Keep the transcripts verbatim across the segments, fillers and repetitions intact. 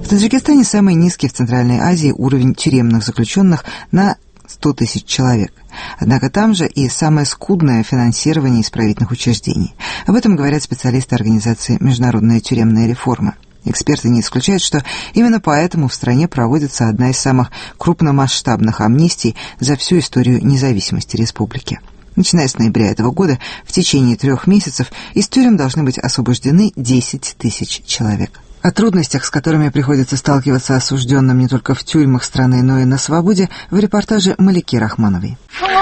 Таджикистане самый низкий в Центральной Азии уровень тюремных заключенных на сто тысяч человек. Однако там же и самое скудное финансирование исправительных учреждений. Об этом говорят специалисты организации «Международная тюремная реформа». Эксперты не исключают, что именно поэтому в стране проводится одна из самых крупномасштабных амнистий за всю историю независимости республики. Начиная с ноября этого года, в течение трех месяцев из тюрем должны быть освобождены десять тысяч человек. О трудностях, с которыми приходится сталкиваться осужденным не только в тюрьмах страны, но и на свободе, в репортаже Малики Рахмановой.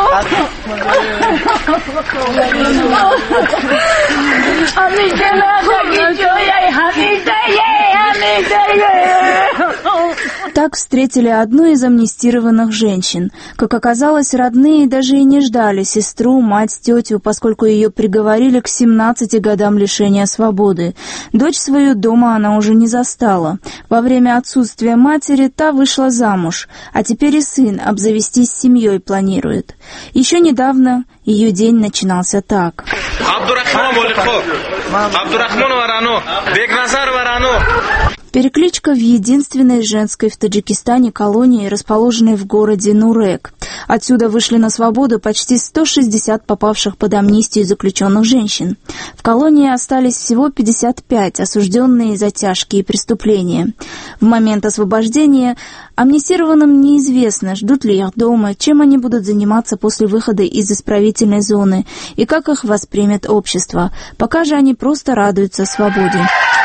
Так встретили одну из амнистированных женщин. Как оказалось, родные даже и не ждали сестру, мать, тетю, поскольку ее приговорили к семнадцати годам лишения свободы. Дочь свою дома она уже не застала. Во время отсутствия матери та вышла замуж, а теперь и сын обзавестись семьей планирует. Еще недавно ее день начинался так. Перекличка в единственной женской в Таджикистане колонии, расположенной в городе Нурек. Отсюда вышли на свободу почти сто шестьдесят попавших под амнистию заключенных женщин. В колонии остались всего пятьдесят пять, осужденные за тяжкие преступления. В момент освобождения амнистированным неизвестно, ждут ли их дома, чем они будут заниматься после выхода из исправительной зоны и как их воспримет общество. Пока же они просто радуются свободе.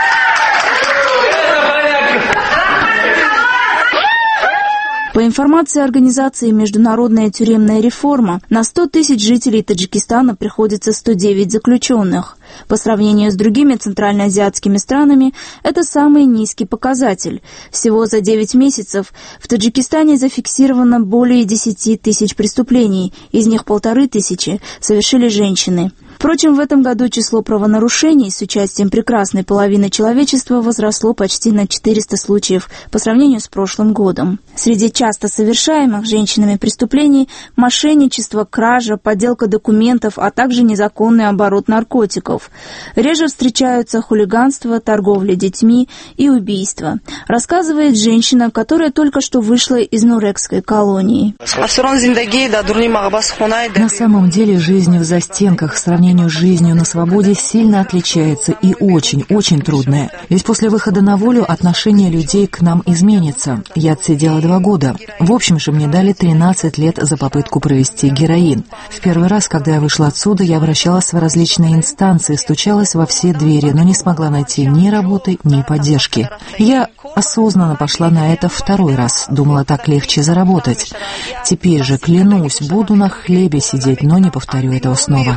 По информации организации «Международная тюремная реформа», на сто тысяч жителей Таджикистана приходится сто девять заключенных. По сравнению с другими центральноазиатскими странами, это самый низкий показатель. Всего за девять месяцев в Таджикистане зафиксировано более десяти тысяч преступлений, из них полторы тысячи совершили женщины. Впрочем, в этом году число правонарушений с участием прекрасной половины человечества возросло почти на четыреста случаев по сравнению с прошлым годом. Среди часто совершаемых женщинами преступлений – мошенничество, кража, подделка документов, а также незаконный оборот наркотиков. Реже встречаются хулиганство, торговля детьми и убийства, рассказывает женщина, которая только что вышла из Нурекской колонии. На самом деле жизнь в застенках в сравнении с жизнью на свободе сильно отличается и очень-очень трудная. Ведь после выхода на волю отношение людей к нам изменится. Я отсидела два года. В общем же, мне дали тринадцать лет за попытку провести героин. В первый раз, когда я вышла отсюда, я обращалась в различные инстанции, стучалась во все двери, но не смогла найти ни работы, ни поддержки. Я осознанно пошла на это второй раз. Думала, так легче заработать. Теперь же, клянусь, буду на хлебе сидеть, но не повторю этого снова.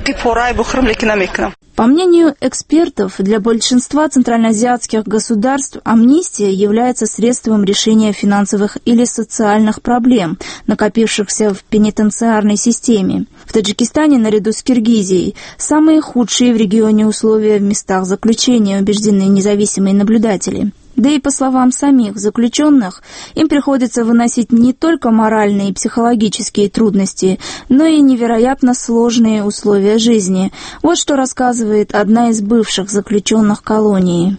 По мнению экспертов, для большинства центральноазиатских государств амнистия является средством решения финансовых или социальных проблем, накопившихся в пенитенциарной системе. В Таджикистане, наряду с Киргизией, самые худшие в регионе условия в местах заключения, убеждены независимые наблюдатели. Да и по словам самих заключенных, им приходится выносить не только моральные и психологические трудности, но и невероятно сложные условия жизни. Вот что рассказывает одна из бывших заключенных колонии.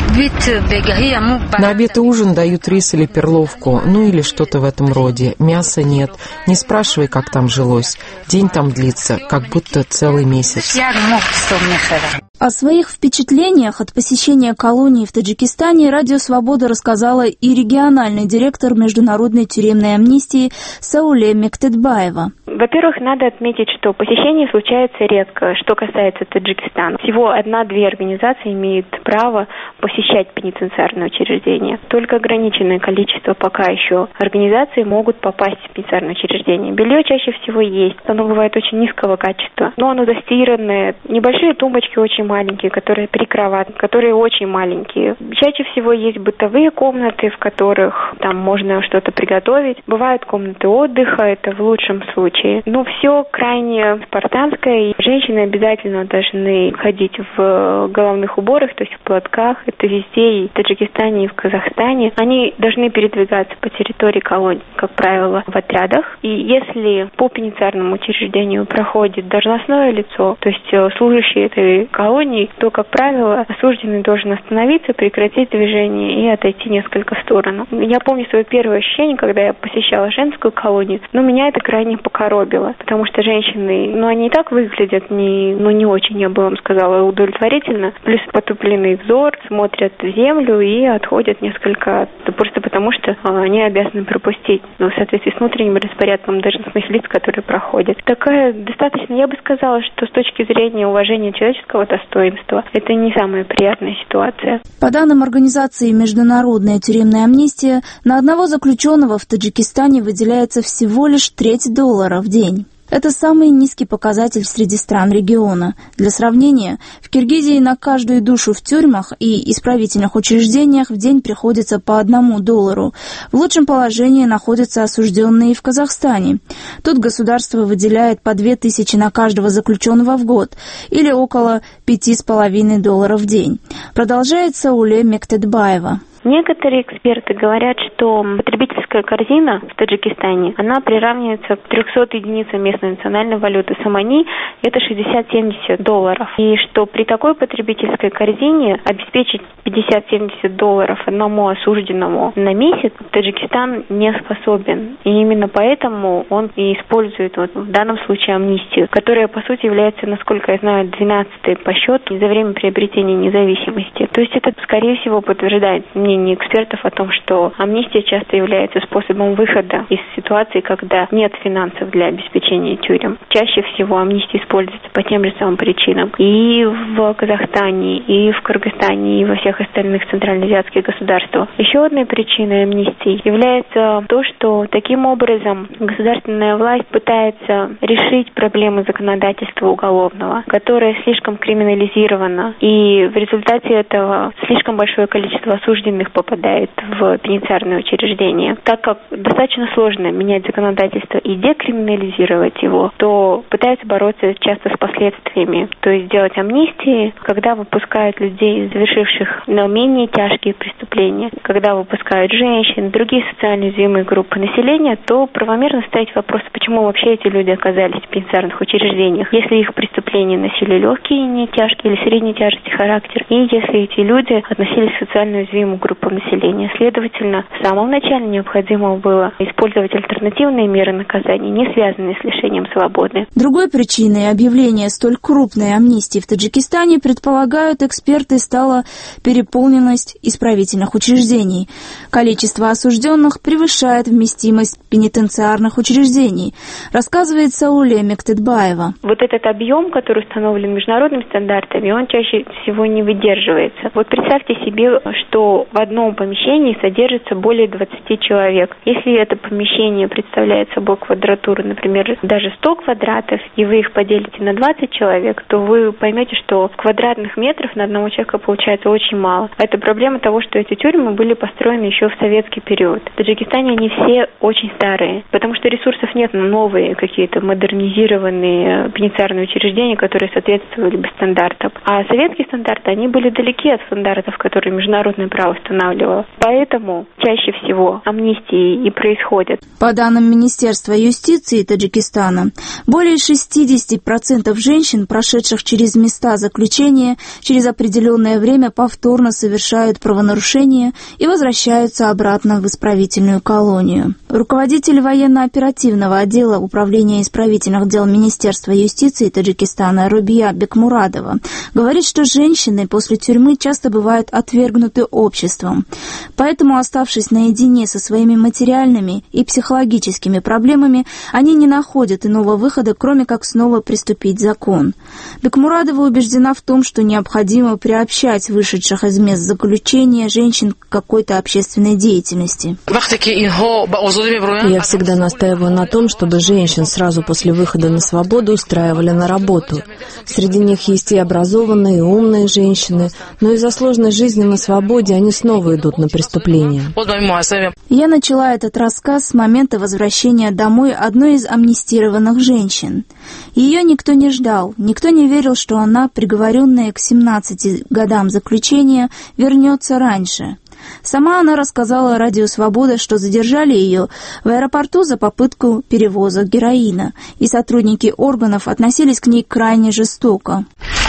На обед и ужин дают рис или перловку, ну или что-то в этом роде. Мяса нет. Не спрашивай, как там жилось. День там длится, как будто целый месяц. О своих впечатлениях от посещения колонии в Таджикистане Радио Свобода рассказала и региональный директор Международной тюремной амнистии Сауле Мектедбаева. Во-первых, надо отметить, что посещение случается редко, что касается Таджикистана. Всего одна-две организации имеют право посещать пенитенциарные учреждения. Только ограниченное количество пока еще организаций могут попасть в пенитенциарное учреждение. Белье чаще всего есть. Оно бывает очень низкого качества, но оно застиранное. Небольшие тумбочки очень маленькие, которые прикроватные, которые очень маленькие. Чаще всего есть бытовые комнаты, в которых там можно что-то приготовить. Бывают комнаты отдыха, это в лучшем случае. случае. Но все крайне спартанское, и женщины обязательно должны ходить в головных уборах, то есть в платках. Это везде, и в Таджикистане, и в Казахстане. Они должны передвигаться по территории колоний, как правило, в отрядах. И если по пенитенциарному учреждению проходит должностное лицо, то есть служащий этой колонии, то, как правило, осужденный должен остановиться, прекратить движение и отойти несколько в сторону. Я помню свое первое ощущение, когда я посещала женскую колонию, но меня это крайне покоробило, потому что женщины, ну, они и так выглядят не, ну, не очень, я бы вам сказала, удовлетворительно, плюс потупленный взор, смотрят в землю и отходят несколько, просто потому что они обязаны пропустить, ну, в соответствии с внутренним распорядком должностных лиц, которые проходят. Такая достаточно, я бы сказала, что с точки зрения уважения человеческого достоинства, это не самая приятная ситуация. По данным организации «Международная тюремная амнистия», на одного заключенного в Таджикистане выделяется всего лишь треть доллара в день. Это самый низкий показатель среди стран региона. Для сравнения, в Киргизии на каждую душу в тюрьмах и исправительных учреждениях в день приходится по одному доллару. В лучшем положении находятся осужденные в Казахстане. Тут государство выделяет по две тысячи на каждого заключенного в год, или около пяти с половиной долларов в день. Продолжает Сауле Мектедбаева. Некоторые эксперты говорят, что потребительская корзина в Таджикистане, она приравнивается к трёхсот единицам местной национальной валюты сомани, это шестьдесят-семьдесят долларов. И что при такой потребительской корзине обеспечить пятьдесят-семьдесят долларов одному осужденному на месяц Таджикистан не способен. И именно поэтому он и использует вот в данном случае амнистию, которая, по сути, является, насколько я знаю, двенадцатой по счету за время приобретения независимости. То есть это, скорее всего, подтверждает мнение экспертов о том, что амнистия часто является способом выхода из ситуации, когда нет финансов для обеспечения тюрем. Чаще всего амнистия используется по тем же самым причинам. И в Казахстане, и в Кыргызстане, и во всех остальных центральноазиатских государствах. Еще одной причиной амнистии является то, что таким образом государственная власть пытается решить проблемы законодательства уголовного, которое слишком криминализировано. И в результате этого слишком большое количество осужденных попадает в пенитенциарное учреждение. Так как достаточно сложно менять законодательство и декриминализировать его, то пытаются бороться часто с последствиями. То есть делать амнистии, когда выпускают людей, совершивших но менее тяжкие преступления, когда выпускают женщин, другие социально уязвимые группы населения, то правомерно ставить вопрос, почему вообще эти люди оказались в пенитенциарных учреждениях, если их преступления носили легкий, не тяжкий или средней тяжести характер, и если эти люди относились к социально уязвимым группам населения. Следовательно, в самом начале необходимо было использовать альтернативные меры наказания, не связанные с лишением свободы. Другой причиной объявления столь крупной амнистии в Таджикистане, предполагают эксперты, стала переполненность исправительных учреждений. Количество осужденных превышает вместимость пенитенциарных учреждений, рассказывает Сауле Мектедбаева. Вот этот объем, который установлен международными стандартами, он чаще всего не выдерживается. Вот представьте себе, что в одном помещении содержится более двадцати человек. Если это помещение представляет собой квадратуру, например, даже сто квадратов, и вы их поделите на двадцать человек, то вы поймете, что квадратных метров на одного человека получается очень мало. Это проблема того, что эти тюрьмы были построены еще в советский период. В Таджикистане они все очень старые, потому что ресурсов нет на новые какие-то модернизированные пенитенциарные учреждения, которые соответствовали бы стандартам. А советские стандарты, они были далеки от стандартов, которые международное право устанавливало. Поэтому чаще всего амнистии и происходят. По данным Министерства юстиции Таджикистана, более шестьдесят процентов женщин, прошедших через места заключения, через определенное время повторно совершают правонарушения и возвращаются обратно в исправительную колонию. Руководитель военно-оперативного отдела Управления исправительных дел Министерства юстиции Таджикистана Рубия Бекмурадова говорит, что женщины после тюрьмы часто бывают отвергнуты обществом. Поэтому, оставшись наедине со своими материальными и психологическими проблемами, они не находят иного выхода, кроме как снова приступить закон. Бекмурадова убеждена в том, что необходимо приобщать вышедших из мест заключения женщин к какой-то общественной деятельности. Я всегда настаиваю на том, чтобы женщин сразу после выхода на свободу устраивали на работу. работу. Среди них есть и образованные, и умные женщины, но из-за сложной жизни на свободе они снова идут на преступления. Я начала этот рассказ с момента возвращения домой одной из амнистированных женщин. Ее никто не ждал, никто не верил, что она, приговоренная к семнадцати годам заключения, вернется раньше. Сама она рассказала Радио Свобода, что задержали ее в аэропорту за попытку перевоза героина, и сотрудники органов относились к ней крайне жестоко.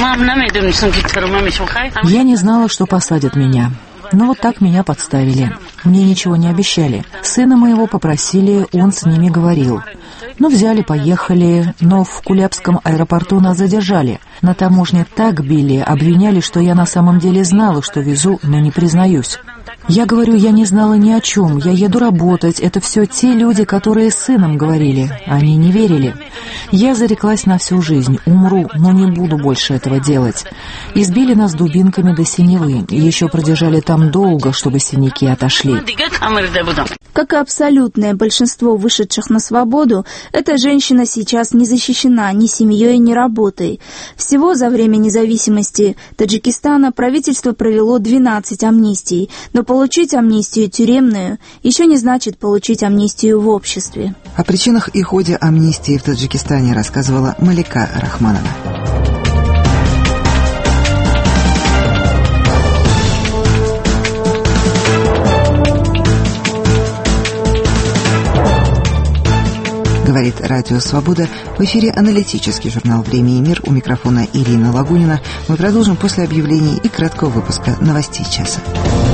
Я не знала, что посадят меня. Но вот так меня подставили. Мне ничего не обещали. Сына моего попросили, он с ними говорил. Ну, взяли, поехали, но в Кулябском аэропорту нас задержали. На таможне так били, обвиняли, что я на самом деле знала, что везу, но не признаюсь. Я говорю, я не знала ни о чем, я еду работать, это все те люди, которые с сыном говорили. Они не верили. Я зареклась на всю жизнь, умру, но не буду больше этого делать. Избили нас дубинками до синевы, еще продержали там долго, чтобы синяки отошли. Как и абсолютное большинство вышедших на свободу, эта женщина сейчас не защищена ни семьей, ни работой. Всего за время независимости Таджикистана правительство провело двенадцать амнистий, но получить амнистию тюремную еще не значит получить амнистию в обществе. О причинах и ходе амнистии в Таджикистане рассказывала Малика Рахманова. Говорит Радио Свобода. В эфире аналитический журнал «Время и мир». У микрофона Ирина Лагунина. Мы продолжим после объявлений и краткого выпуска новостей часа.